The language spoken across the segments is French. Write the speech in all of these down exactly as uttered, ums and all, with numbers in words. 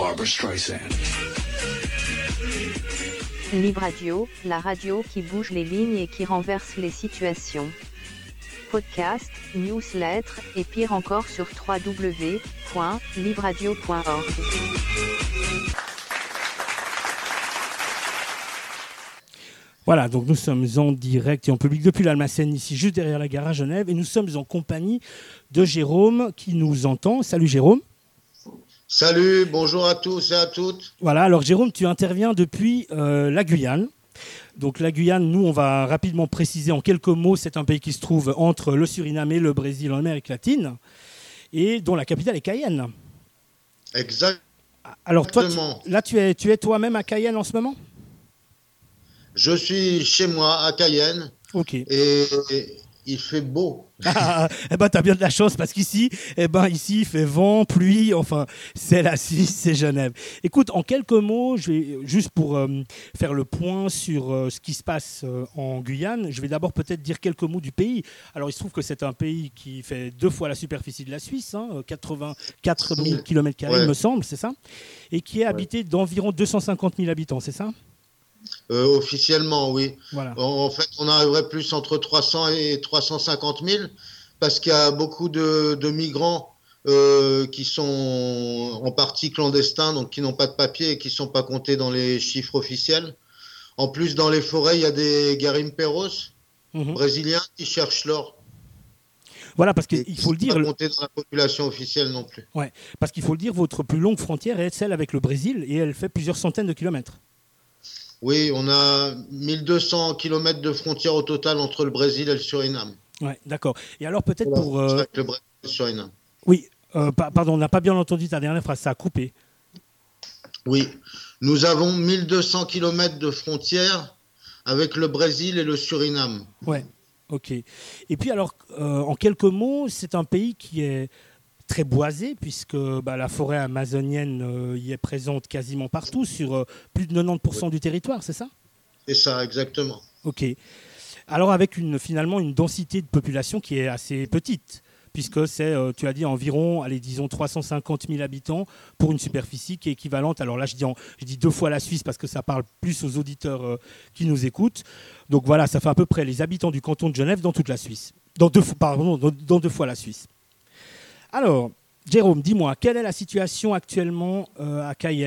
Barbra Streisand. Libre Radio, la radio qui bouge les lignes et qui renverse les situations. Podcast, newsletter, et pire encore sur w w w point libre radio point org. Voilà, donc nous sommes en direct et en public depuis l'Almacène, ici juste derrière la gare à Genève, et nous sommes en compagnie de Jérôme qui nous entend. Salut Jérôme. Salut, bonjour à tous et à toutes. Voilà, alors Jérôme, tu interviens depuis euh, la Guyane. Donc la Guyane, nous, on va rapidement préciser en quelques mots, c'est un pays qui se trouve entre le Suriname et le Brésil en Amérique latine, et dont la capitale est Cayenne. Exactement. Alors toi, tu, là, tu es, tu es toi-même à Cayenne en ce moment ? Je suis chez moi à Cayenne. Ok. Et, et il fait beau. Ah, eh ben, t'as bien de la chance parce qu'ici, eh ben, ici, il fait vent, pluie, enfin, c'est la Suisse, c'est Genève. Écoute, en quelques mots, je vais, juste pour euh, faire le point sur euh, ce qui se passe euh, en Guyane, je vais d'abord peut-être dire quelques mots du pays. Alors, il se trouve que c'est un pays qui fait deux fois la superficie de la Suisse, hein, quatre-vingt-quatre mille kilomètres carrés, ouais. Il me semble, c'est ça ? Et qui est habité ouais. d'environ deux cent cinquante mille habitants, c'est ça ? Euh, officiellement, oui. Voilà. En fait, on arriverait plus entre trois cents et trois cent cinquante mille parce qu'il y a beaucoup de, de migrants euh, qui sont en partie clandestins, donc qui n'ont pas de papier et qui ne sont pas comptés dans les chiffres officiels. En plus, dans les forêts, il y a des garimperos mmh. brésiliens qui cherchent l'or. Voilà, parce qu'il faut le dire. Pas compté dans la population officielle non plus. Ouais, parce qu'il faut le dire, votre plus longue frontière est celle avec le Brésil et elle fait plusieurs centaines de kilomètres. Oui, on a mille deux cents kilomètres de frontière au total entre le Brésil et le Suriname. Oui, d'accord. Et alors peut-être voilà, pour... Euh... Avec le Brésil et le Suriname. Oui, euh, pardon, on n'a pas bien entendu ta dernière phrase, ça a coupé. Oui, nous avons mille deux cents kilomètres de frontière avec le Brésil et le Suriname. Oui, ok. Et puis alors, euh, en quelques mots, c'est un pays qui est très boisé, puisque bah, la forêt amazonienne euh, y est présente quasiment partout, sur euh, plus de quatre-vingt-dix pour cent oui. du territoire, c'est ça ? C'est ça, exactement. Ok. Alors avec une, finalement une densité de population qui est assez petite, puisque c'est, euh, tu as dit, environ, allez, disons trois cent cinquante mille habitants pour une superficie qui est équivalente, alors là je dis, en, je dis deux fois la Suisse parce que ça parle plus aux auditeurs euh, qui nous écoutent. Donc voilà, ça fait à peu près les habitants du canton de Genève dans toute la Suisse. Dans deux, pardon, dans, dans deux fois la Suisse. Alors, Jérôme, dis-moi, quelle est la situation actuellement euh, à Cayenne ?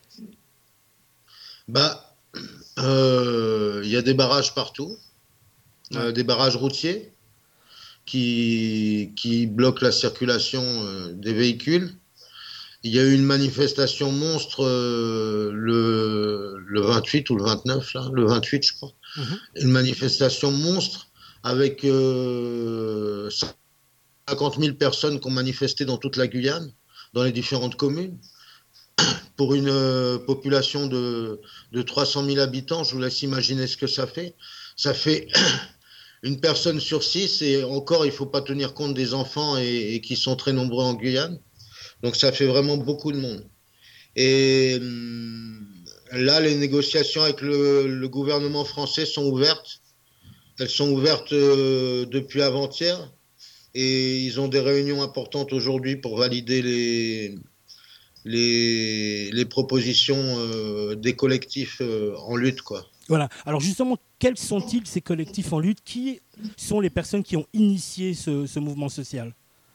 Bah, il euh, y a des barrages partout, ouais. euh, des barrages routiers qui, qui bloquent la circulation euh, des véhicules. Il y a eu une manifestation monstre euh, le, le vingt-huit ou le vingt-neuf, là, le vingt-huit, je crois. Mm-hmm. Une manifestation monstre avec... Euh, cinquante mille personnes qui ont manifesté dans toute la Guyane, dans les différentes communes. Pour une euh, population de, de trois cent mille habitants, je vous laisse imaginer ce que ça fait. Ça fait une personne sur six, et encore, il ne faut pas tenir compte des enfants et, et qui sont très nombreux en Guyane. Donc ça fait vraiment beaucoup de monde. Et hum, là, les négociations avec le, le gouvernement français sont ouvertes. Elles sont ouvertes euh, depuis avant-hier. Et ils ont des réunions importantes aujourd'hui pour valider les, les, les propositions euh, des collectifs euh, en lutte, quoi. Voilà. Alors justement, quels sont-ils ces collectifs en lutte ? Qui sont les personnes qui ont initié ce, ce mouvement social ?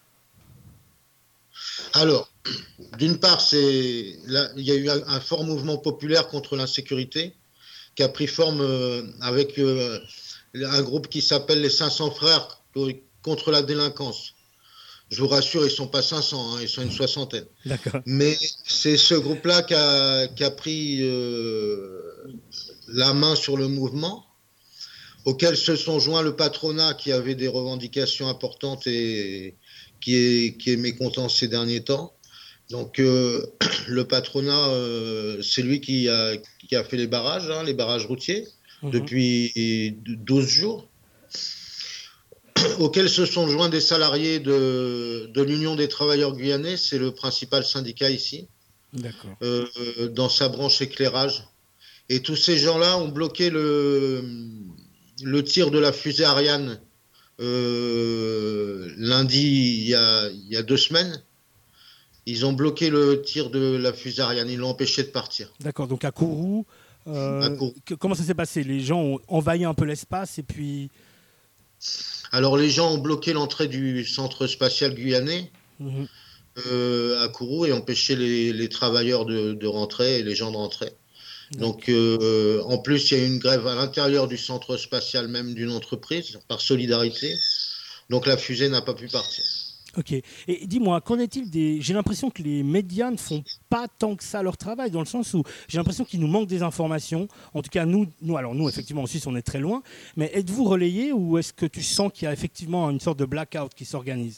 Alors, d'une part, c'est, là, il y a eu un, un fort mouvement populaire contre l'insécurité qui a pris forme euh, avec euh, un groupe qui s'appelle les cinq cents frères contre la délinquance. Je vous rassure, ils ne sont pas cinq cents, hein, ils sont une soixantaine. D'accord. Mais c'est ce groupe-là qui a, qui a pris euh, la main sur le mouvement, auquel se sont joints le patronat qui avait des revendications importantes et qui est, qui est mécontent ces derniers temps. Donc euh, le patronat, euh, c'est lui qui a, qui a fait les barrages, hein, les barrages routiers, mmh. depuis douze jours. Auxquels se sont joints des salariés de, de l'Union des travailleurs guyanais, c'est le principal syndicat ici, euh, dans sa branche éclairage. Et tous ces gens-là ont bloqué le, le tir de la fusée Ariane euh, lundi, il y, a, il y a deux semaines. Ils ont bloqué le tir de la fusée Ariane, ils l'ont empêché de partir. D'accord, donc à Kourou, euh, À Kourou. que- comment ça s'est passé? Les gens ont envahi un peu l'espace et puis... Alors les gens ont bloqué l'entrée du centre spatial guyanais Mhm. euh, à Kourou et empêché les, les travailleurs de, de rentrer et les gens de rentrer. Donc euh, en plus, il y a eu une grève à l'intérieur du centre spatial même d'une entreprise par solidarité. Donc la fusée n'a pas pu partir. Ok. Et dis-moi, qu'en est-il des... J'ai l'impression que les médias ne font pas tant que ça leur travail, dans le sens où j'ai l'impression qu'il nous manque des informations. En tout cas, nous, nous, alors nous, effectivement, en Suisse, on est très loin. Mais êtes-vous relayé ou est-ce que tu sens qu'il y a effectivement une sorte de blackout qui s'organise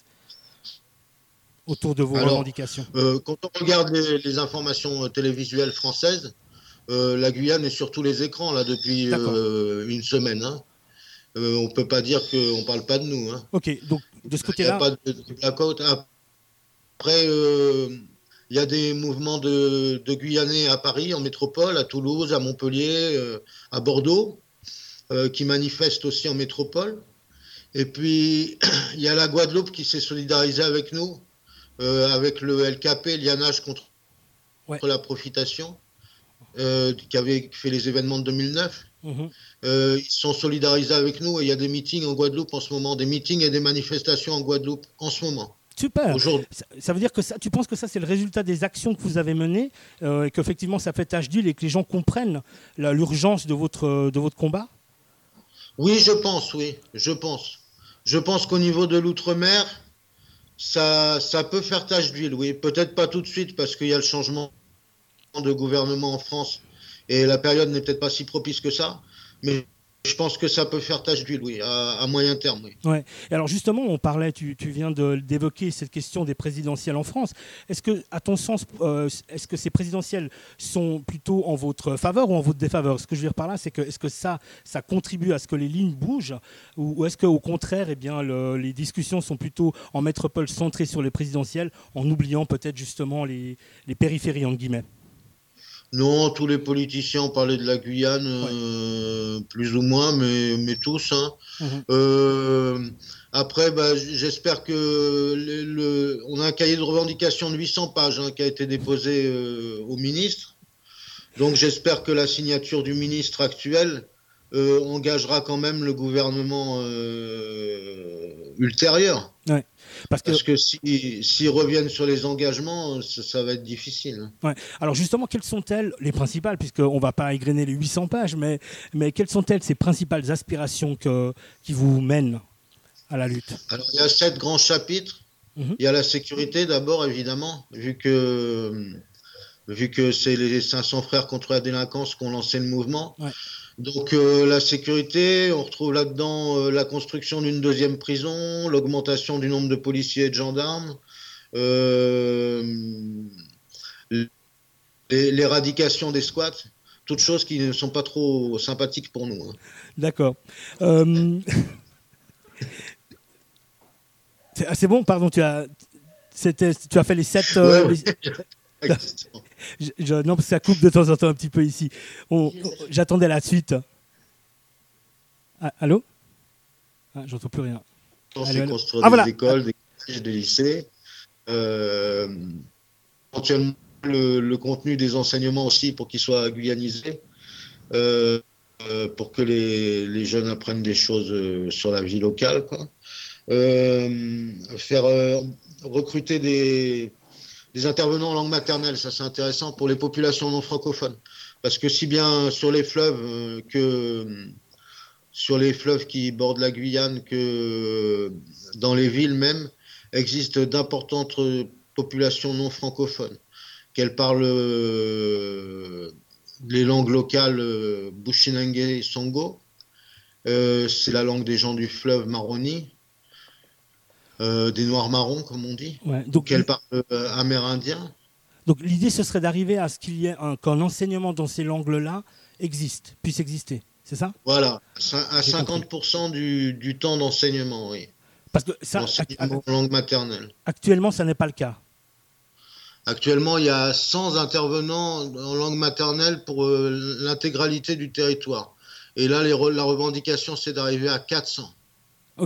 autour de vos Alors, revendications? euh, quand on regarde les, les informations télévisuelles françaises, euh, la Guyane est sur tous les écrans là depuis D'accord. euh, une semaine. Hein. Euh, on peut pas dire qu'on parle pas de nous. Hein. Ok, donc de ce Il n'y a côté-là... pas de, de blackout. Après, euh, il y a des mouvements de, de Guyanais à Paris, en métropole, à Toulouse, à Montpellier, euh, à Bordeaux, euh, qui manifestent aussi en métropole. Et puis, il y a la Guadeloupe qui s'est solidarisée avec nous, euh, avec le L K P, Lian H contre Ouais. la profitation, euh, qui avait fait les événements de deux mille neuf. Mhm. Euh, ils sont solidarisés avec nous et il y a des meetings en Guadeloupe en ce moment, des meetings et des manifestations en Guadeloupe en ce moment. Super. Aujourd'hui. Ça, ça veut dire que ça, tu penses que ça, c'est le résultat des actions que vous avez menées euh, et qu'effectivement, ça fait tache d'huile et que les gens comprennent la- l'urgence de votre, de votre combat? Oui, je pense, oui, je pense. Je pense qu'au niveau de l'outre-mer, ça, ça peut faire tache d'huile, oui. Peut-être pas tout de suite parce qu'il y a le changement de gouvernement en France et la période n'est peut-être pas si propice que ça. Mais je pense que ça peut faire tache d'huile, oui, à, à moyen terme, oui. Ouais. Et alors justement, on parlait, tu, tu viens de- d'évoquer cette question des présidentielles en France. Est-ce que, à ton sens, euh, est-ce que ces présidentielles sont plutôt en votre faveur ou en votre défaveur? Ce que je veux dire par là, c'est que est-ce que ça, ça contribue à ce que les lignes bougent ou, ou est-ce qu'au contraire, eh bien, le- les discussions sont plutôt en métropole centrées sur les présidentielles, en oubliant peut-être justement les, les périphéries entre guillemets? Non, tous les politiciens ont parlé de la Guyane, euh, plus ou moins, mais, mais tous. Hein. Mhm. Euh, après, bah, j'espère que le, le- on a un cahier de revendication de huit cents pages hein, qui a été déposé euh, au ministre. Donc j'espère que la signature du ministre actuel euh, engagera quand même le gouvernement euh, ultérieur. Ouais. Parce que, Parce que si- s'ils reviennent sur les engagements, ça, ça va être difficile. Hein. ouais. Alors justement, quelles sont-elles les principales, puisqu'on ne va pas égrener les huit cents pages, mais, mais quelles sont-elles ces principales aspirations que, qui vous mènent à la lutte? Alors, il y a sept grands chapitres. Mhm. Il y a la sécurité d'abord, évidemment, vu que, vu que c'est les cinq cents frères contre la délinquance qui ont lancé le mouvement. Ouais. Donc, euh, la sécurité, on retrouve là-dedans euh, la construction d'une deuxième prison, l'augmentation du nombre de policiers et de gendarmes, euh, l'éradication des squats, toutes choses qui ne sont pas trop sympathiques pour nous. Hein. D'accord. Euh... c'est, ah, c'est bon, pardon, tu as, c'était, tu as fait les sept... euh, Ouais, les- ouais. Je- je- non, parce que ça coupe de temps en temps un petit peu ici. On- on- j'attendais la suite. Ah, allô? Ah, j'entends plus rien. On Allô, sait allô. construire Ah, des voilà. écoles, des collèges, des lycées. Euh, éventuellement, le, le contenu des enseignements aussi pour qu'ils soient guyanisés, euh, euh, pour que les, les jeunes apprennent des choses euh, sur la vie locale. Quoi. Euh, faire euh, recruter des, des intervenants en langue maternelle, ça c'est intéressant pour les populations non francophones. Parce que si bien sur les fleuves euh, que sur les fleuves qui bordent la Guyane que dans les villes même, existent d'importantes populations non francophones, qu'elles parlent euh, les langues locales euh, Bushinangue et Songo, euh, c'est la langue des gens du fleuve Maroni, euh, des Noirs marrons comme on dit, Ouais, donc, qu'elles parlent euh, amérindien. donc l'idée, ce serait d'arriver à ce qu'il y ait un, qu'un enseignement dans ces langues-là existe, puisse exister. C'est ça? Voilà, à J'ai cinquante pour cent du, du temps d'enseignement, oui. Parce que ça, Enseignement en langue maternelle. actuellement, ça n'est pas le cas. Actuellement, il y a cent intervenants en langue maternelle pour euh, l'intégralité du territoire. Et là, les re- la revendication, c'est d'arriver à quatre cents. Ok.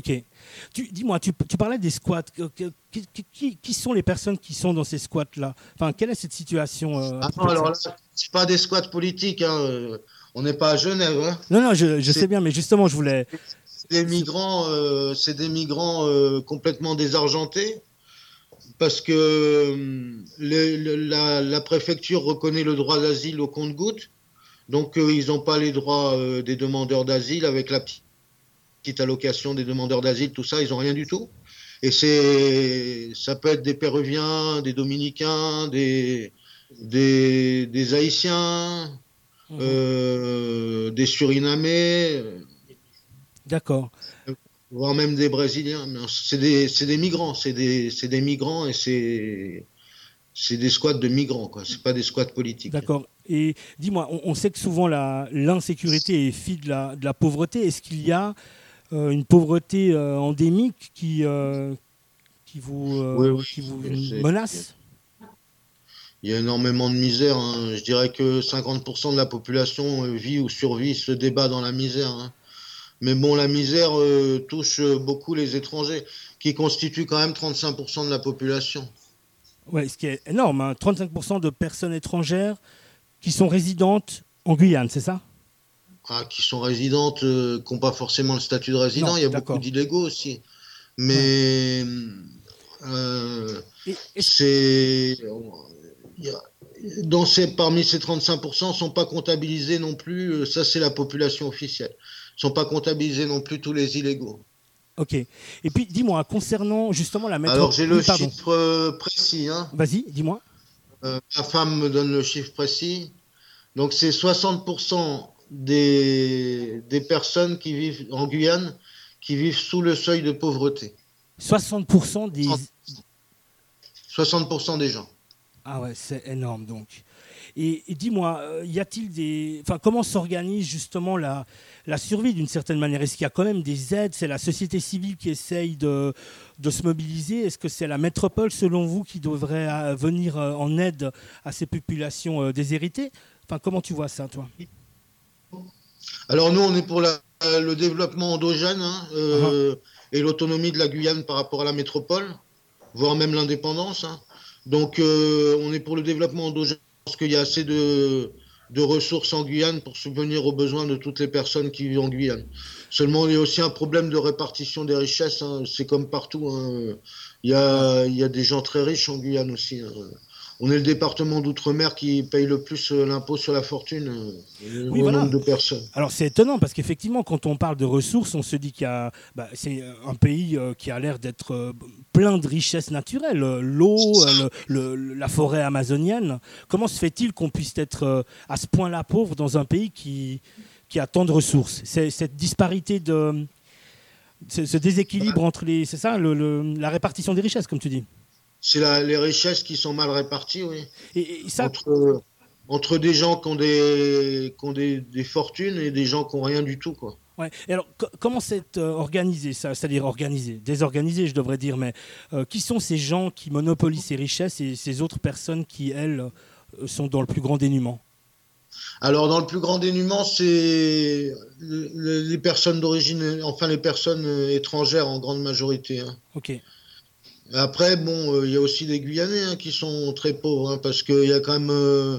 Tu, dis-moi, tu, tu parlais des squats. Qui, qui, qui sont les personnes qui sont dans ces squats-là? Enfin, quelle est cette situation euh, ah non, alors là, c'est pas des squats politiques. Hein. On n'est pas à Genève. Hein. Non, non, je, je sais bien, mais justement, je voulais. C'est des migrants, euh, c'est des migrants euh, complètement désargentés. Parce que euh, les, le, la, la préfecture reconnaît le droit d'asile au compte-gouttes. Donc, euh, ils n'ont pas les droits euh, des demandeurs d'asile avec la petite allocation des demandeurs d'asile, tout ça, ils n'ont rien du tout. Et c'est, ça peut être des Péruviens, des Dominicains, des, des, des Haïtiens, mmh. euh, des Surinamais. D'accord. Voire même des Brésiliens. C'est des, c'est des migrants, c'est des, c'est des migrants et c'est, c'est des squats de migrants, quoi. C'est pas des squats politiques. D'accord. Et dis-moi, on, on sait que souvent la, l'insécurité est fille de la, de la pauvreté. Est-ce qu'il y a euh, une pauvreté euh, endémique qui, euh, qui vous, euh, oui, oui, qui vous c'est, menace? Il y a énormément de misère. Hein. Je dirais que cinquante pour cent de la population vit ou survit, se débat dans la misère. Hein. Mais bon, la misère euh, touche beaucoup les étrangers, qui constituent quand même trente-cinq pour cent de la population. Oui, ce qui est énorme, hein. trente-cinq pour cent de personnes étrangères qui sont résidentes en Guyane, c'est ça? Ah, qui sont résidentes, euh, qui n'ont pas forcément le statut de résident. Non, il y a d'accord. beaucoup d'illégaux aussi. Mais ouais. euh, et, et... c'est... Dans ces, parmi ces trente-cinq pour cent, ne sont pas comptabilisés non plus, ça c'est la population officielle, ne sont pas comptabilisés non plus tous les illégaux. Ok. Et puis dis-moi, concernant justement la métropole... Alors j'ai le oui, chiffre précis. Hein. Vas-y, dis-moi. Euh, ma femme me donne le chiffre précis. Donc c'est soixante pour cent des, des personnes qui vivent en Guyane qui vivent sous le seuil de pauvreté. soixante pour cent des... soixante pour cent des gens. Ah ouais, c'est énorme donc. Et, et dis-moi, euh, y a-t-il des, enfin, comment s'organise justement la, la survie d'une certaine manière? Est-ce qu'il y a quand même des aides? C'est la société civile qui essaye de, de se mobiliser? Est-ce que c'est la métropole, selon vous, qui devrait euh, venir euh, en aide à ces populations euh, déshéritées? Enfin, comment tu vois ça, toi? Alors nous, on est pour la, le développement endogène hein, euh, uh-huh. et l'autonomie de la Guyane par rapport à la métropole, voire même l'indépendance. Hein. Donc, euh, on est pour le développement endogène parce qu'il y a assez de, de ressources en Guyane pour subvenir aux besoins de toutes les personnes qui vivent en Guyane. Seulement, il y a aussi un problème de répartition des richesses. Hein. C'est comme partout. Hein. Il y a, il y a des gens très riches en Guyane aussi. Hein. On est le département d'outre-mer qui paye le plus l'impôt sur la fortune euh, oui, au voilà. nombre de personnes. Alors c'est étonnant parce qu'effectivement quand on parle de ressources, on se dit qu'il y a, bah, c'est un pays euh, qui a l'air d'être euh, plein de richesses naturelles, l'eau, euh, le, le, la forêt amazonienne. Comment se fait-il qu'on puisse être euh, à ce point-là pauvre dans un pays qui, qui a tant de ressources? C'est cette disparité de, ce, ce déséquilibre entre les, c'est ça, le, le, la répartition des richesses comme tu dis. C'est la, les richesses qui sont mal réparties, oui. Et, et ça... entre, entre des gens qui ont, des, qui ont des, des fortunes et des gens qui n'ont rien du tout, quoi. Ouais. Et alors, co- comment c'est euh, organisé, ça? C'est-à-dire organisé, désorganisé, je devrais dire, mais euh, qui sont ces gens qui monopolisent ces richesses et ces autres personnes qui, elles, euh, sont dans le plus grand dénuement? Alors, dans le plus grand dénuement, c'est les, les personnes d'origine, enfin les personnes étrangères en grande majorité. Hein. Ok. Après, bon, il euh, y a aussi des Guyanais hein, qui sont très pauvres, hein, parce qu'il y a quand même, euh,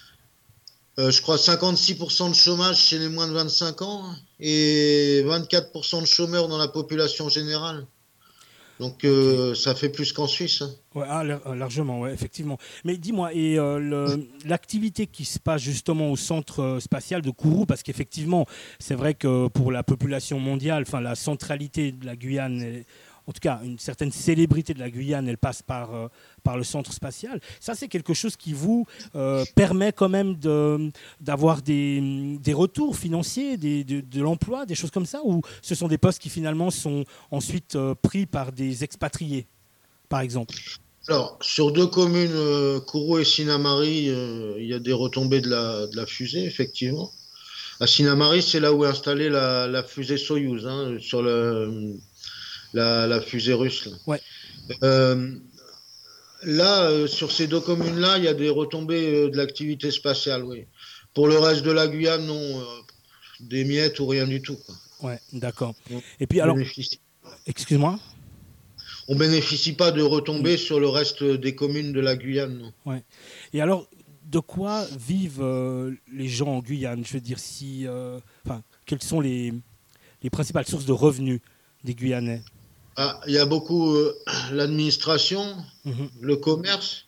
euh, je crois, cinquante-six pour cent de chômage chez les moins de vingt-cinq ans hein, et vingt-quatre pour cent de chômeurs dans la population générale. Donc, euh, okay. ça fait plus qu'en Suisse. Hein. Ouais, ah, largement, ouais, effectivement. Mais dis-moi, et euh, le, l'activité qui se passe justement au centre spatial de Kourou, parce qu'effectivement, c'est vrai que pour la population mondiale, enfin, la centralité de la Guyane est... En tout cas, une certaine célébrité de la Guyane, elle passe par, euh, par le centre spatial. Ça, c'est quelque chose qui vous euh, permet quand même de, d'avoir des, des retours financiers, des, de, de l'emploi, des choses comme ça, ou ce sont des postes qui finalement sont ensuite euh, pris par des expatriés, par exemple? Alors, sur deux communes, euh, Kourou et Sinnamary, euh, il y a des retombées de la, de la fusée, effectivement. À Sinnamary, c'est là où est installée la, la fusée Soyouz, hein, sur le... La, la fusée russe. Là, ouais. euh, là euh, sur ces deux communes-là, il y a des retombées euh, de l'activité spatiale, oui. Pour le reste de la Guyane, non. Euh, des miettes ou rien du tout. Quoi. Ouais, d'accord. Donc, et puis alors, Excuse-moi. On bénéficie pas de retombées mmh. sur le reste des communes de la Guyane. Non. Ouais. Et alors, de quoi vivent euh, les gens en Guyane? Je veux dire, si, euh, enfin, quelles sont les, les principales sources de revenus des Guyanais? Ah, il y a beaucoup euh, l'administration, mmh. le commerce.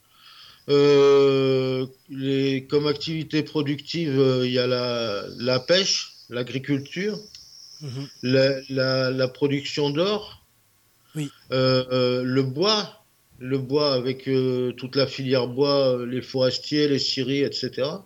Euh, les, comme activité productive, euh, il y a la, la pêche, l'agriculture, mmh. la, la, la production d'or, oui. euh, euh, le bois, le bois avec euh, toute la filière bois, les forestiers, les scieries, et cetera.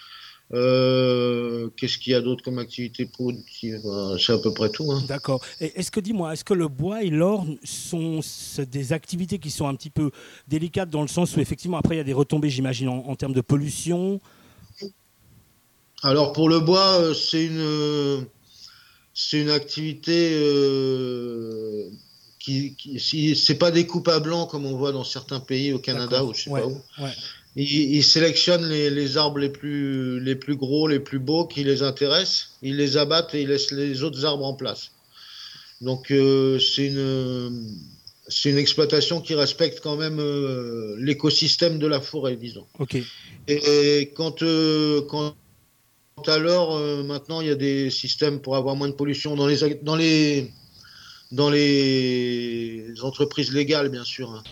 Euh, qu'est-ce qu'il y a d'autre comme activité productive? C'est à peu près tout. Hein. D'accord. Et est-ce que, dis-moi, est-ce que le bois et l'or sont des activités qui sont un petit peu délicates dans le sens où, effectivement, après, il y a des retombées, j'imagine, en, en termes de pollution? Alors, pour le bois, c'est une, c'est une activité euh, qui, qui si, c'est pas des coupes à blanc comme on voit dans certains pays au Canada D'accord. ou je sais ouais. pas où. Ouais. Ils, ils sélectionnent les, les arbres les plus, les plus gros, les plus beaux qui les intéressent. Ils les abattent et ils laissent les autres arbres en place. Donc euh, c'est une, c'est une exploitation qui respecte quand même euh, l'écosystème de la forêt, disons. Okay. Et, et quand, euh, quand à l'or, euh, maintenant il y a des systèmes pour avoir moins de pollution dans les, dans les, dans les entreprises légales, bien sûr. Hein.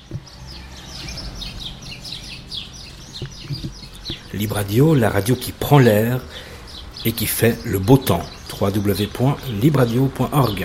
Libre Radio, la radio qui prend l'air et qui fait le beau temps. w w w point libre radio point org.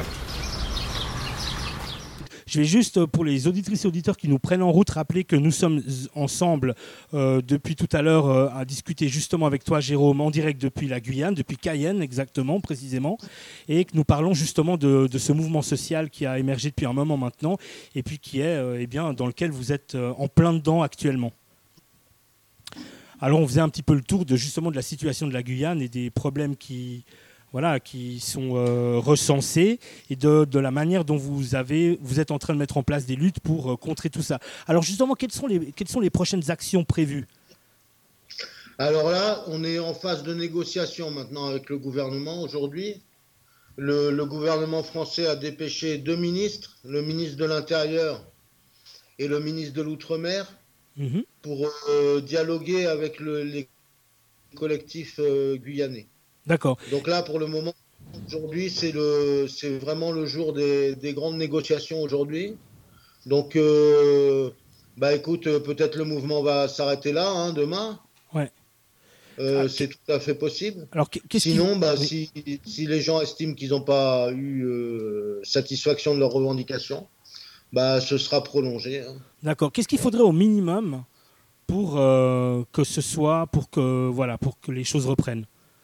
Je vais juste, pour les auditrices et auditeurs qui nous prennent en route, rappeler que nous sommes ensemble euh, depuis tout à l'heure euh, à discuter justement avec toi, Jérôme, en direct depuis la Guyane, depuis Cayenne exactement, précisément, et que nous parlons justement de, de ce mouvement social qui a émergé depuis un moment maintenant, et puis qui est euh, eh bien, dans lequel vous êtes euh, en plein dedans actuellement. Alors on faisait un petit peu le tour de justement de la situation de la Guyane et des problèmes qui, voilà, qui sont euh, recensés et de, de la manière dont vous, avez, vous êtes en train de mettre en place des luttes pour euh, contrer tout ça. Alors justement, quelles sont les, quelles sont les prochaines actions prévues? Alors là, on est en phase de négociation maintenant avec le gouvernement aujourd'hui. Le, le gouvernement français a dépêché deux ministres, le ministre de l'Intérieur et le ministre de l'Outre-mer, Mmh. pour euh, dialoguer avec le, les collectifs euh, guyanais. D'accord. Donc là, pour le moment, aujourd'hui, c'est, le, c'est vraiment le jour des, des grandes négociations aujourd'hui. Donc, euh, bah écoute, peut-être le mouvement va s'arrêter là, hein, demain. Ouais. Euh, ah, c'est tout à fait possible. Alors, qu'est-ce Sinon, qui... bah, oui. si, si les gens estiment qu'ils n'ont pas eu euh, satisfaction de leurs revendications, bah, ce sera prolongé. Hein. D'accord. Qu'est-ce qu'il faudrait au minimum pour euh, que ce soit, pour que, voilà, pour que les choses reprennent?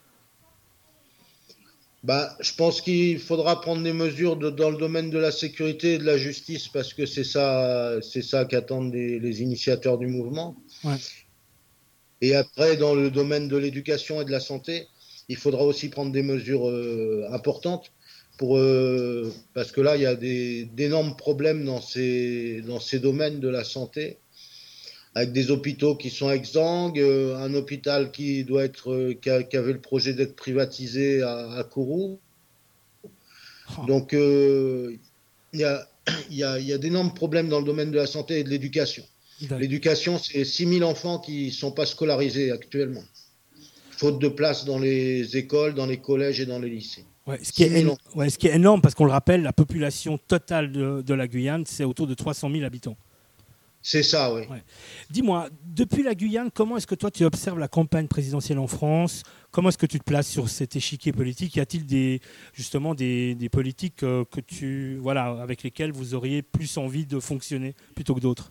Bah, je pense qu'il faudra prendre des mesures de, dans le domaine de la sécurité et de la justice parce que c'est ça, c'est ça qu'attendent les, les initiateurs du mouvement. Ouais. Et après, dans le domaine de l'éducation et de la santé, il faudra aussi prendre des mesures euh, importantes. Pour, euh, parce que là, il y a des, d'énormes problèmes dans ces, dans ces domaines de la santé, avec des hôpitaux qui sont exsangues, euh, un hôpital qui, doit être, euh, qui, a, qui avait le projet d'être privatisé à, à Kourou. Oh. Donc, euh, il y a, il y a, il y a d'énormes problèmes dans le domaine de la santé et de l'éducation. D'accord. L'éducation, c'est six mille enfants qui ne sont pas scolarisés actuellement, faute de place dans les écoles, dans les collèges et dans les lycées. Ouais, ce, qui est éno- ouais, ce qui est énorme, parce qu'on le rappelle, la population totale de, de la Guyane, c'est autour de trois cent mille habitants. C'est ça, oui. Ouais. Dis-moi, depuis la Guyane, comment est-ce que toi tu observes la campagne présidentielle en France? Comment est-ce que tu te places sur cet échiquier politique? Y a-t-il des, justement des, des politiques euh, que tu, voilà, avec lesquelles vous auriez plus envie de fonctionner plutôt que d'autres?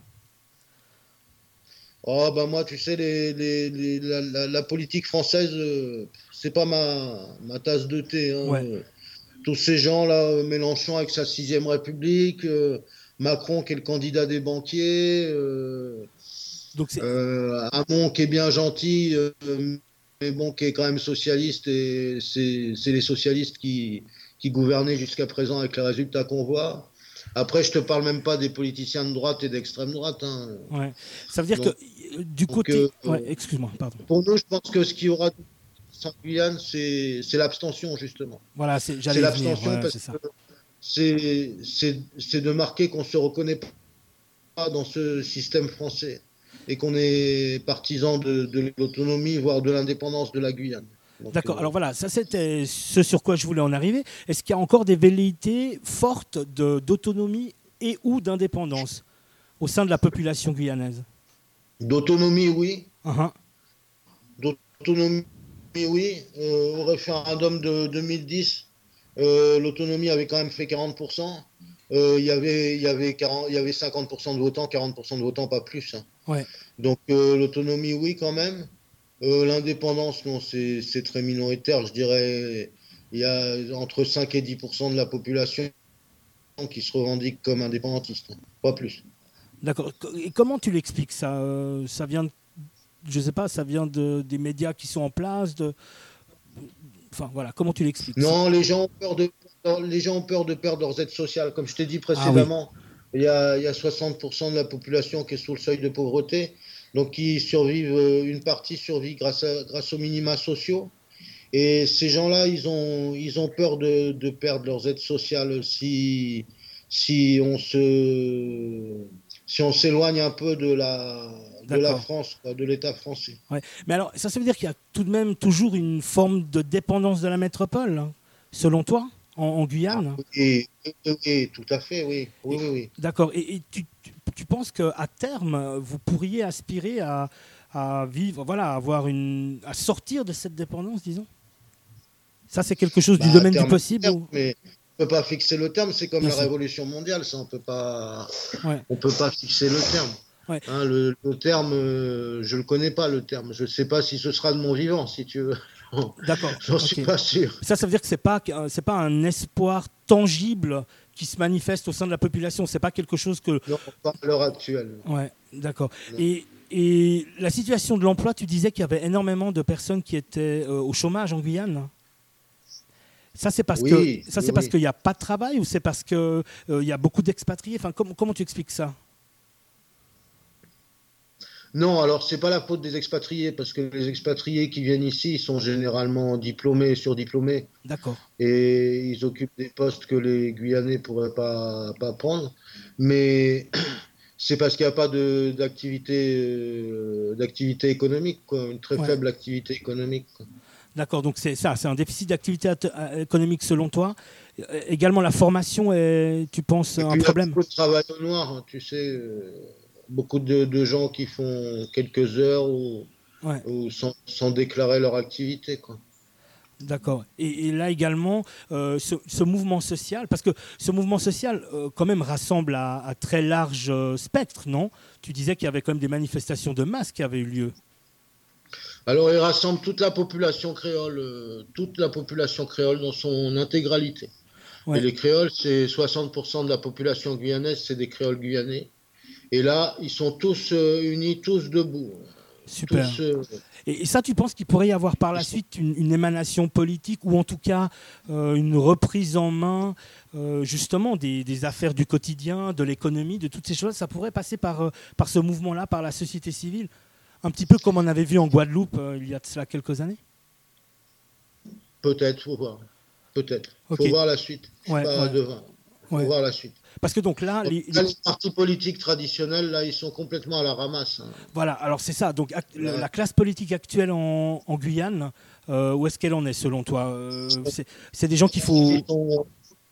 Oh ben moi, tu sais, les, les, les, la, la, la politique française, euh, c'est pas ma, ma tasse de thé. Hein. Ouais. Tous ces gens-là, Mélenchon avec sa sixième République, euh, Macron qui est le candidat des banquiers, euh, Donc c'est... Euh, Hamon qui est bien gentil, euh, mais bon, qui est quand même socialiste, et c'est, c'est les socialistes qui, qui gouvernaient jusqu'à présent avec les résultats qu'on voit. Après, je te parle même pas des politiciens de droite et d'extrême droite. Hein. Ouais. Ça veut dire donc, que du donc, côté... Euh, ouais, excuse-moi, pardon. Pour nous, je pense que ce qui aura en Guyane, c'est, c'est l'abstention, justement. Voilà, c'est, j'allais c'est venir, l'abstention ouais, parce c'est ça. que c'est, c'est, c'est de marquer qu'on ne se reconnaît pas dans ce système français et qu'on est partisan de, de l'autonomie, voire de l'indépendance de la Guyane. Donc, D'accord, euh, alors voilà, ça c'était ce sur quoi je voulais en arriver. Est-ce qu'il y a encore des velléités fortes de, d'autonomie et ou d'indépendance au sein de la population guyanaise? D'autonomie, oui. Uh-huh. D'autonomie, oui. Euh, au référendum de deux mille dix, euh, l'autonomie avait quand même fait quarante pour cent. Euh, il y avait, il y avait quarante, il y avait cinquante pour cent de votants, quarante pour cent de votants, pas plus. Hein. Ouais. Donc euh, l'autonomie, oui, quand même. Euh, l'indépendance, non, c'est, c'est très minoritaire. Je dirais il y a entre cinq et dix pour cent de la population qui se revendique comme indépendantiste, hein. Pas plus. D'accord. Et comment tu l'expliques ça euh, Ça vient, de, je sais pas, ça vient de, des médias qui sont en place de... Enfin voilà, comment tu l'expliques? Non, les gens ont peur de, les gens ont peur de perdre leurs aides sociales. Comme je t'ai dit précédemment, ah oui. il y a, il y a soixante pour cent de la population qui est sous le seuil de pauvreté, donc qui survivent, une partie survit grâce, à, grâce aux minima sociaux. Et ces gens-là, ils ont, ils ont peur de, de perdre leurs aides sociales si, si on se, si on s'éloigne un peu de la, de la France, de l'État français. Ouais. Mais alors, ça, ça veut dire qu'il y a tout de même toujours une forme de dépendance de la métropole, hein, selon toi, en, en Guyane? Ah, oui, oui, oui, tout à fait, oui. oui, oui, oui. D'accord. Et, et tu, tu, tu penses qu'à terme, vous pourriez aspirer à, à vivre, voilà, à, avoir une, à sortir de cette dépendance, disons? Ça, c'est quelque chose bah, du domaine terme, du possible terme, ou... Mais on ne peut pas fixer le terme, c'est comme Bien la sûr. Révolution mondiale, ça, on peut pas, ouais. on peut pas fixer le terme. Ouais. Hein, le, le terme, euh, je le connais pas, le terme. Je ne sais pas si ce sera de mon vivant, si tu veux. D'accord. J'en okay. suis pas sûr. Ça, ça veut dire que c'est pas, c'est pas un espoir tangible qui se manifeste au sein de la population. C'est pas quelque chose que. Non, pas à l'heure actuelle. Ouais, d'accord. Et, et la situation de l'emploi, tu disais qu'il y avait énormément de personnes qui étaient euh, au chômage en Guyane. Ça, c'est parce oui, que ça, c'est oui, parce oui. qu'il n'y a pas de travail ou c'est parce qu'il euh, y a beaucoup d'expatriés. Enfin, comment, comment tu expliques ça? Non, alors c'est pas la faute des expatriés, parce que les expatriés qui viennent ici, ils sont généralement diplômés et surdiplômés. D'accord. Et ils occupent des postes que les Guyanais pourraient pas, pas prendre. Mais c'est parce qu'il n'y a pas de, d'activité, euh, d'activité économique, quoi, une très ouais. faible activité économique, quoi. D'accord, donc c'est ça, c'est un déficit d'activité économique selon toi. Euh, également la formation est, tu penses, et un puis, problème? Il y a beaucoup de travail au noir, hein, tu sais. Euh... Beaucoup de, de gens qui font quelques heures ou, ouais. ou sans, sans déclarer leur activité, quoi. D'accord. Et, et là également, euh, ce, ce mouvement social, parce que ce mouvement social euh, quand même rassemble à, à très large euh, spectre, non? Tu disais qu'il y avait quand même des manifestations de masse qui avaient eu lieu. Alors il rassemble toute la population créole, euh, toute la population créole dans son intégralité. Ouais. Et les créoles, c'est soixante pour cent de la population guyanaise, c'est des créoles guyanais. Et là, ils sont tous euh, unis, tous debout. Super. Tous, euh... et, et ça, tu penses qu'il pourrait y avoir par la suite une, une émanation politique ou en tout cas euh, une reprise en main euh, justement des, des affaires du quotidien, de l'économie, de toutes ces choses? Ça pourrait passer par, euh, par ce mouvement-là, par la société civile, un petit peu comme on avait vu en Guadeloupe euh, il y a de cela quelques années? Peut-être, il faut voir. Peut-être. Il okay. faut voir la suite. Ouais, pas ouais. devant. Il faut ouais. voir la suite. Parce que donc là, donc, les, les... les partis politiques traditionnels, là, ils sont complètement à la ramasse. Hein. Voilà, alors c'est ça. Donc act- ouais. la classe politique actuelle en, en Guyane, euh, où est-ce qu'elle en est selon toi? euh, c'est, c'est des gens qu'il faut... Ils sont,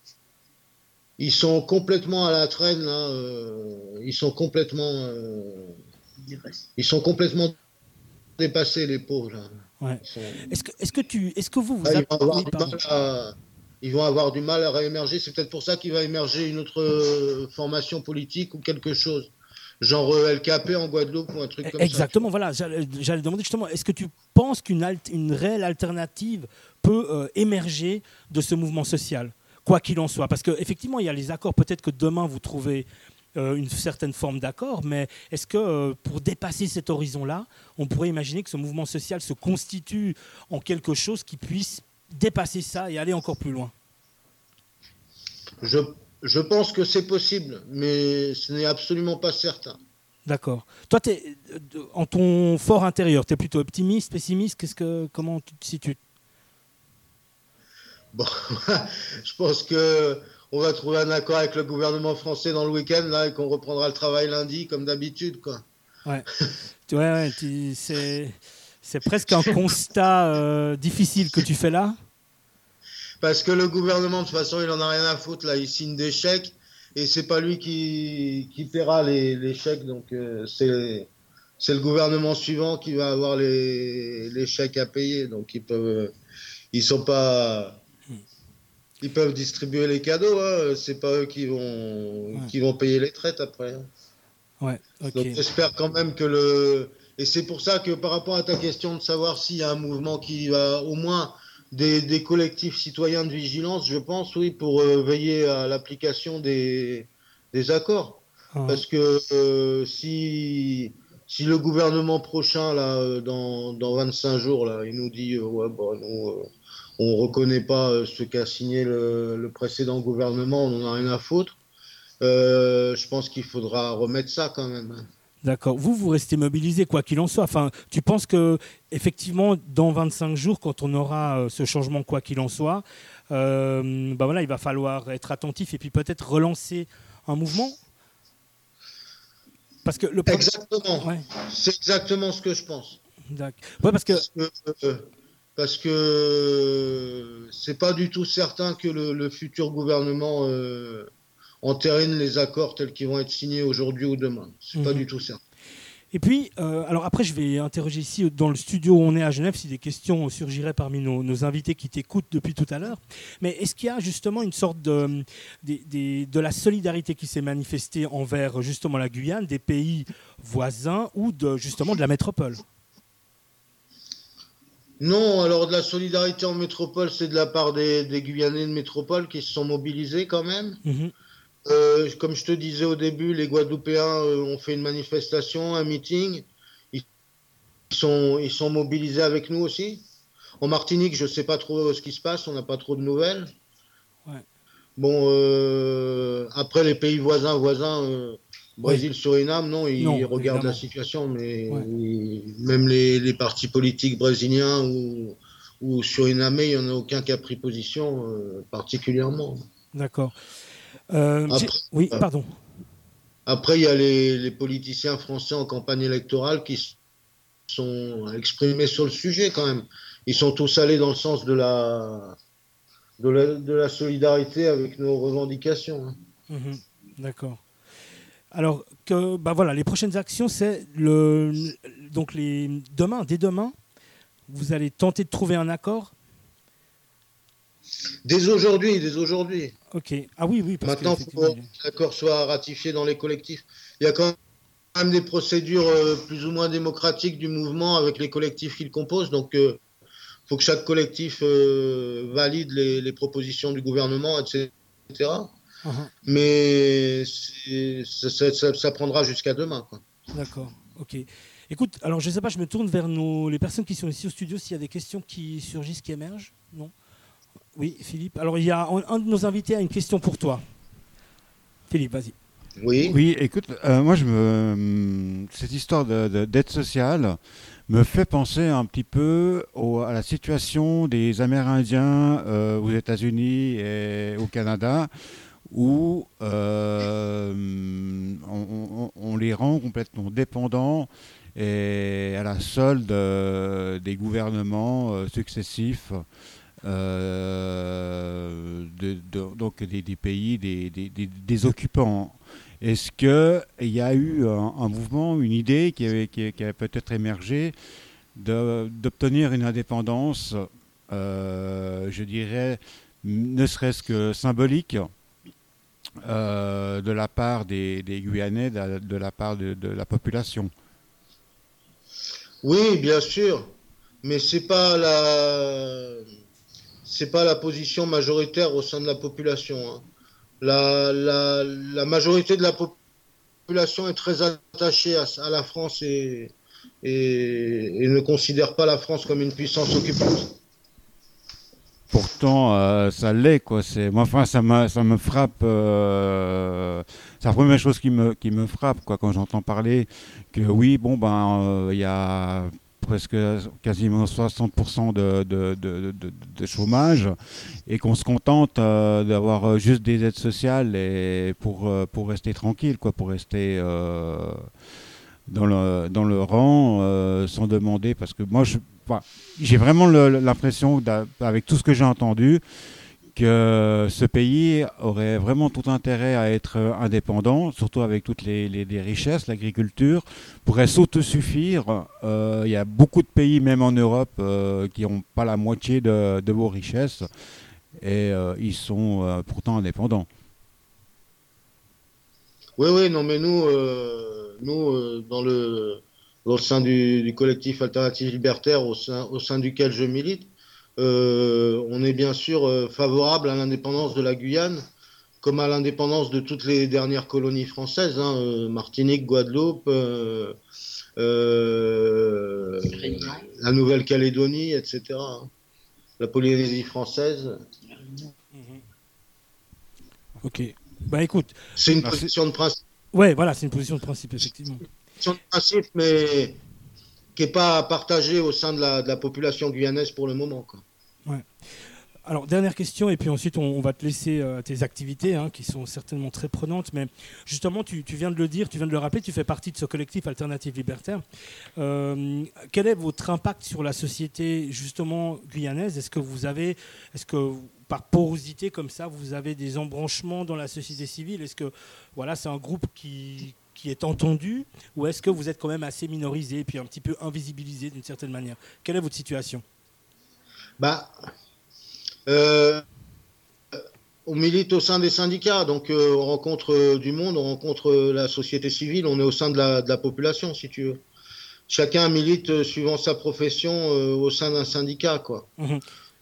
ils sont complètement à la traîne, là. Euh, ils sont complètement... Euh, ils sont complètement dépassés, les pauvres, là. Ouais. Sont... Est-ce que, est-ce que tu... Est-ce que vous... vous là, app... ils, vont oui, à, ils vont avoir du mal à réémerger. C'est peut-être pour ça qu'il va émerger une autre euh, formation politique ou quelque chose. Genre euh, L K P en Guadeloupe ou un truc comme Exactement, ça. voilà. J'allais, j'allais demander justement, est-ce que tu penses qu'une alt- une réelle alternative peut euh, émerger de ce mouvement social, quoi qu'il en soit? Parce qu'effectivement, il y a les accords. Peut-être que demain, vous trouvez euh, une certaine forme d'accord, mais est-ce que euh, pour dépasser cet horizon-là, on pourrait imaginer que ce mouvement social se constitue en quelque chose qui puisse dépasser ça et aller encore plus loin? Je, je pense que c'est possible, mais ce n'est absolument pas certain. D'accord. Toi, t'es, en ton fort intérieur, tu es plutôt optimiste, pessimiste? Qu'est-ce que, comment tu te situes? Bon, je pense que on va trouver un accord avec le gouvernement français dans le week-end là et qu'on reprendra le travail lundi comme d'habitude, quoi. Ouais, ouais, ouais tu, c'est, c'est presque un constat euh, difficile que tu fais là. Parce que le gouvernement, de toute façon, il en a rien à foutre. Là, il signe des chèques et c'est pas lui qui, qui paiera les, les chèques. Donc, euh, c'est, c'est le gouvernement suivant qui va avoir les, les chèques à payer. Donc, ils peuvent, ils sont pas, ils peuvent distribuer les cadeaux. Hein. C'est pas eux qui vont, ouais. qui vont payer les traites après. Hein. Ouais. Okay. Donc, j'espère quand même que le, et c'est pour ça que par rapport à ta question de savoir s'il y a un mouvement qui va au moins Des, des collectifs citoyens de vigilance, je pense, oui, pour euh, veiller à l'application des, des accords. Ah. Parce que euh, si, si le gouvernement prochain, là, dans, dans vingt-cinq jours, là, il nous dit euh, ouais, bah, nous, euh, on ne reconnaît pas euh, ce qu'a signé le, le précédent gouvernement, on n'en a rien à foutre, euh, je pense qu'il faudra remettre ça quand même. D'accord. Vous, vous restez mobilisé quoi qu'il en soit. Enfin, tu penses que effectivement, dans vingt-cinq jours, quand on aura euh, ce changement quoi qu'il en soit, euh, bah voilà, il va falloir être attentif et puis peut-être relancer un mouvement. Parce que le exactement. Ouais. C'est exactement ce que je pense. D'accord. Ouais, parce que parce que, euh, parce que c'est pas du tout certain que le, le futur gouvernement euh, entérine les accords tels qu'ils vont être signés aujourd'hui ou demain. C'est mmh. pas du tout certain. Et puis, euh, alors après, je vais interroger ici dans le studio où on est à Genève si des questions surgiraient parmi nos, nos invités qui t'écoutent depuis tout à l'heure. Mais est-ce qu'il y a justement une sorte de, de, de, de la solidarité qui s'est manifestée envers justement la Guyane, des pays voisins ou de, justement de la métropole ? Non, alors de la solidarité en métropole, c'est de la part des, des Guyanais de métropole qui se sont mobilisés quand même. Mmh. Euh, comme je te disais au début, les Guadeloupéens euh, ont fait une manifestation, un meeting. Ils sont, ils sont mobilisés avec nous aussi. En Martinique, je ne sais pas trop ce qui se passe, on n'a pas trop de nouvelles. Ouais. Bon, euh, après les pays voisins, voisins, euh, Brésil, ouais. Suriname, non, ils, non, ils regardent évidemment. La situation, mais ouais. ils, même les, les partis politiques brésiliens ou, ou surinamais, il n'y en a aucun qui a pris position euh, particulièrement. D'accord. Euh, après, oui, pardon. Après, il y a les, les politiciens français en campagne électorale qui sont exprimés sur le sujet quand même. Ils sont tous allés dans le sens de la, de la, de la solidarité avec nos revendications. Hein. Mmh, d'accord. Alors, que, bah voilà, les prochaines actions, c'est le, donc les, demain, dès demain, vous allez tenter de trouver un accord ? Dès aujourd'hui, dès aujourd'hui. Ok. Ah oui, oui. Parce Maintenant, il faut que l'accord soit ratifié dans les collectifs. Il y a quand même des procédures euh, plus ou moins démocratiques du mouvement avec les collectifs qu'il compose. Donc, il euh, faut que chaque collectif euh, valide les, les propositions du gouvernement, et cetera. Uh-huh. Mais ça, ça, ça, ça prendra jusqu'à demain, quoi. D'accord. Ok. Écoute, alors je ne sais pas, je me tourne vers nos, les personnes qui sont ici au studio s'il y a des questions qui surgissent, qui émergent. Non ? Oui, Philippe. Alors, il y a un, un de nos invités a une question pour toi. Philippe, vas-y. Oui. Oui, écoute, euh, moi, je me, cette histoire de, de, d'aide sociale me fait penser un petit peu au, à la situation des Amérindiens euh, aux États-Unis et au Canada, où euh, on, on, on les rend complètement dépendants et à la solde des gouvernements euh, successifs. Euh, de, de, donc des, des pays, des, des, des, des occupants. Est-ce qu'il y a eu un, un mouvement, une idée qui avait, qui, qui avait peut-être émergé de, d'obtenir une indépendance, euh, je dirais, ne serait-ce que symbolique, euh, de la part des, des Guyanais, de, de la part de, de la population? Oui, bien sûr, mais c'est pas la... c'est pas la position majoritaire au sein de la population. Hein. La, la, la majorité de la population est très attachée à, à la France et, et, et ne considère pas la France comme une puissance occupante. Pourtant, euh, ça l'est, quoi. C'est, moi, enfin, ça me, ça me frappe. Euh, c'est la première chose qui me, qui me frappe, quoi, quand j'entends parler que oui, bon, ben, il euh, y a presque quasiment soixante pour cent de, de, de, de, de chômage et qu'on se contente euh, d'avoir juste des aides sociales et pour, euh, pour rester tranquille, quoi, pour rester euh, dans, le, dans le rang euh, sans demander. Parce que moi, je, enfin, j'ai vraiment le, l'impression, avec tout ce que j'ai entendu, que ce pays aurait vraiment tout intérêt à être indépendant, surtout avec toutes les, les, les richesses, l'agriculture, pourrait s'autosuffire. Euh, il y a beaucoup de pays, même en Europe, euh, qui n'ont pas la moitié de, de vos richesses et euh, ils sont euh, pourtant indépendants. Oui, oui, non, mais nous, euh, nous euh, dans le, au sein du, du collectif Alternative Libertaire, au sein, au sein duquel je milite, Euh, on est bien sûr euh, favorable à l'indépendance de la Guyane, comme à l'indépendance de toutes les dernières colonies françaises, hein, euh, Martinique, Guadeloupe, euh, euh, la Nouvelle-Calédonie, et cetera, hein, la Polynésie française. Ok. Bah écoute. C'est une position de principe. Ouais, voilà, c'est une position de principe, effectivement. Une position de principe, mais qui n'est pas partagée au sein de la, de la population guyanaise pour le moment, quoi. Ouais. Alors, dernière question, et puis ensuite on, on va te laisser euh, tes activités, hein, qui sont certainement très prenantes, mais justement, tu, tu viens de le dire, tu viens de le rappeler, tu fais partie de ce collectif Alternative Libertaire. Euh, quel est votre impact sur la société, justement, guyanaise ? Est-ce que vous avez, est-ce que par porosité comme ça, vous avez des embranchements dans la société civile ? Est-ce que, voilà, c'est un groupe qui... qui est entendu, ou est-ce que vous êtes quand même assez minorisé et puis un petit peu invisibilisé d'une certaine manière ? Quelle est votre situation ? Bah, euh, on milite au sein des syndicats, donc euh, on rencontre euh, du monde, on rencontre euh, la société civile, on est au sein de la, de la population, si tu veux. Chacun milite euh, suivant sa profession euh, au sein d'un syndicat, quoi. Mmh.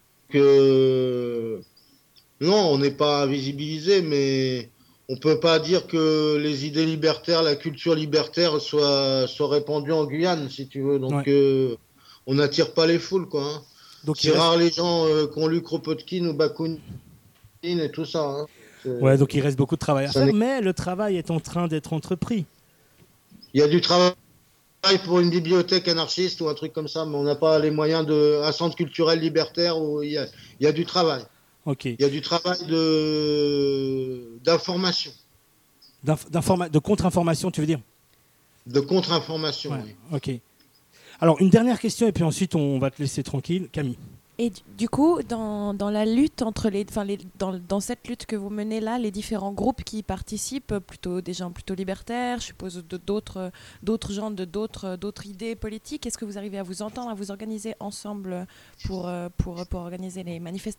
Que, non, on n'est pas visibilisé, mais on ne peut pas dire que les idées libertaires, la culture libertaire soit, soit répandue en Guyane, si tu veux. Donc, ouais. euh, on n'attire pas les foules, quoi. Hein. Donc, c'est rare reste... les gens euh, qui ont lu Kropotkin ou Bakounine et tout ça. Hein. Ouais, donc il reste beaucoup de travail à faire, mais le travail est en train d'être entrepris. Il y a du travail pour une bibliothèque anarchiste ou un truc comme ça, mais on n'a pas les moyens de... Un centre culturel libertaire où il y a, il y a du travail. Okay. Il y a du travail de... d'information. D'informa... De contre-information, tu veux dire ? De contre-information, ouais. oui. Ok. Alors, une dernière question, et puis ensuite, on va te laisser tranquille. Camille. Et du coup, dans, dans la lutte entre les, enfin les, dans, dans cette lutte que vous menez là, les différents groupes qui y participent, plutôt des gens plutôt libertaires, je suppose de, d'autres, d'autres gens de d'autres, d'autres idées politiques, est-ce que vous arrivez à vous entendre, à vous organiser ensemble pour, pour, pour organiser les manifestations ?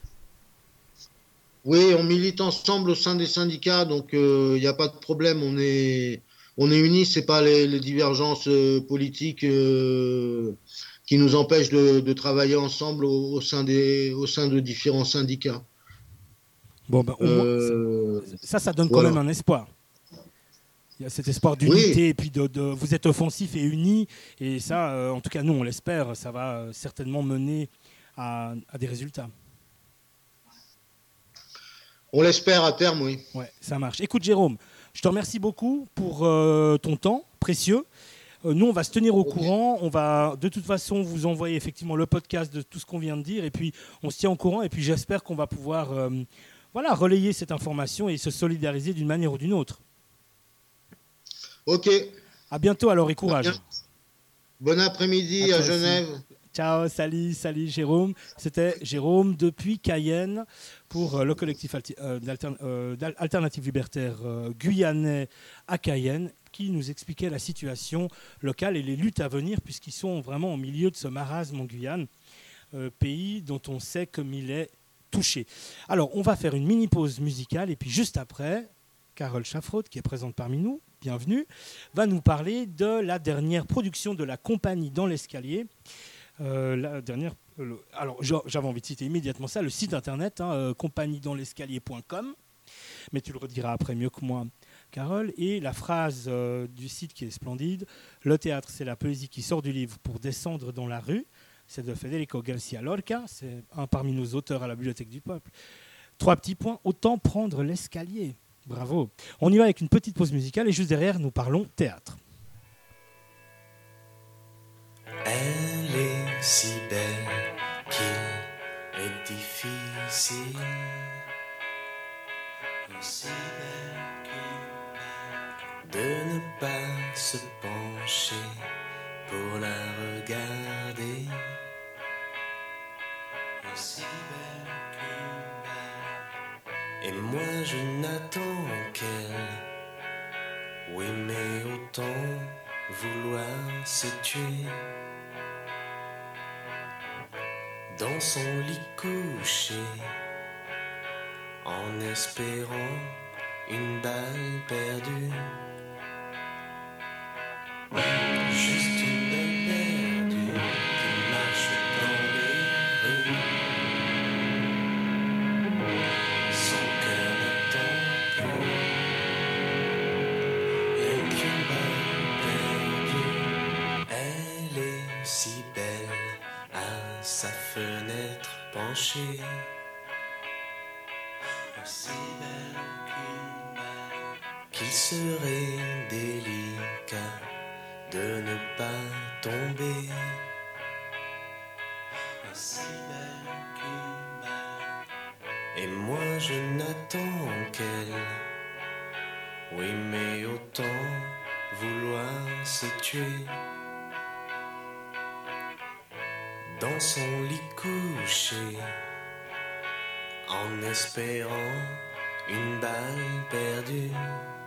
Oui, on milite ensemble au sein des syndicats, donc il euh, n'y a pas de problème, on est, on est unis, ce n'est pas les, les divergences euh, politiques euh, qui nous empêchent de, de travailler ensemble au, au, sein des, au sein de différents syndicats. Bon, ben, au euh, moins, ça, ça donne voilà. quand même un espoir. Il y a cet espoir d'unité, oui. Et puis de, de, vous êtes offensifs et unis, et ça, euh, en tout cas, nous, on l'espère, ça va certainement mener à, à des résultats. On l'espère à terme, oui. Ouais, ça marche. Écoute, Jérôme, je te remercie beaucoup pour euh, ton temps précieux. Euh, nous, on va se tenir au okay. courant. On va, de toute façon, vous envoyer effectivement le podcast de tout ce qu'on vient de dire. Et puis, on se tient au courant. Et puis, j'espère qu'on va pouvoir euh, voilà, relayer cette information et se solidariser d'une manière ou d'une autre. OK. À bientôt, alors, et courage. Bon après-midi à, à Genève. Aussi. Ciao, salut, salut Jérôme. C'était Jérôme depuis Cayenne pour le collectif Alternative Libertaire guyanais à Cayenne qui nous expliquait la situation locale et les luttes à venir puisqu'ils sont vraiment au milieu de ce marasme en Guyane, euh, pays dont on sait comme il est touché. Alors, on va faire une mini pause musicale et puis juste après, Carole Chaffraud, qui est présente parmi nous, bienvenue, va nous parler de la dernière production de la compagnie Dans l'Escalier. Euh, la dernière, euh, alors j'avais envie de citer immédiatement ça, le site internet, hein, euh, compagnie dans l'escalier point com, mais tu le rediras après mieux que moi, Carole, et la phrase euh, du site qui est splendide, le théâtre c'est la poésie qui sort du livre pour descendre dans la rue, c'est de Federico García Lorca, c'est un parmi nos auteurs à la Bibliothèque du Peuple. Trois petits points, autant prendre l'escalier, bravo. On y va avec une petite pause musicale et juste derrière nous parlons théâtre. belle qu'il est difficile, aussi belle qu'une belle, de ne pas se pencher pour la regarder, aussi belle qu'une belle. Et moi je n'attends qu'elle, oui mais autant vouloir se tuer dans son lit couché, en espérant une balle perdue. Juste une balle perdue qui marche dans les rues. Son cœur n'attend plus. Et qu'une balle perdue, elle est si belle à sa fenêtre penchée, aussi belle qu'une balle, qu'il serait délicat de ne pas tomber, aussi belle qu'une balle. Et moi je n'attends qu'elle, oui mais autant vouloir se tuer dans son lit couché, en espérant une balle perdue.